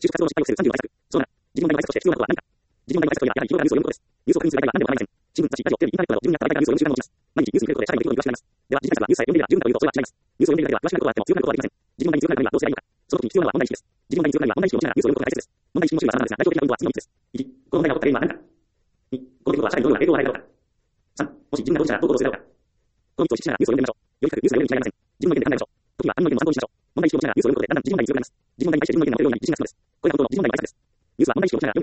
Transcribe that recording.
就職活動の失敗を防ぐ35対策。そうだな。自分の大学として必要なことは何か。自分の大学といえばやはり広がニュースを読むことです。ニュースを確認するだけでは何でも構いません。新聞、雑誌、ラジオ、テレビ、インターネットなど自分に合った媒体からニュースを読む習慣が起きます。毎日ニュースに触れることで社会の出来事に詳しくなります。では、実際はニュースさえ読んでいれば十分だというと、それは違います。ニュースを読んでいるだけでは詳しくなることがあっても強くなることはできません。自分の大に強くなるためにはどうすればいいのか。その時に必要なのは問題意識です。自分の大に強くなるには問題意識を持ちながらニュースを読むことが大切です。問題意識の種類は様々ですが、代表的な運動は次の3つです。1、この問題が起こった原因は何か。2、この出来事は社会にどのような影響を与えるのか。3、もし自分が当事者ならどう行動するのか。この3つを意識しながらニュースを読んでみましょう。より深くニュースを読むに違いありません。自分の意見で考えましょう。時には他人の意見も参考にしましょう。問題意識を持ちながらニュースを読むことでだんだん自分の問題に強くなります。自分の問題に対して自分の意見が述べるように自信がつくのです。これが本当の自分の問題対策です。ニュースは問題意識を持ちながら読む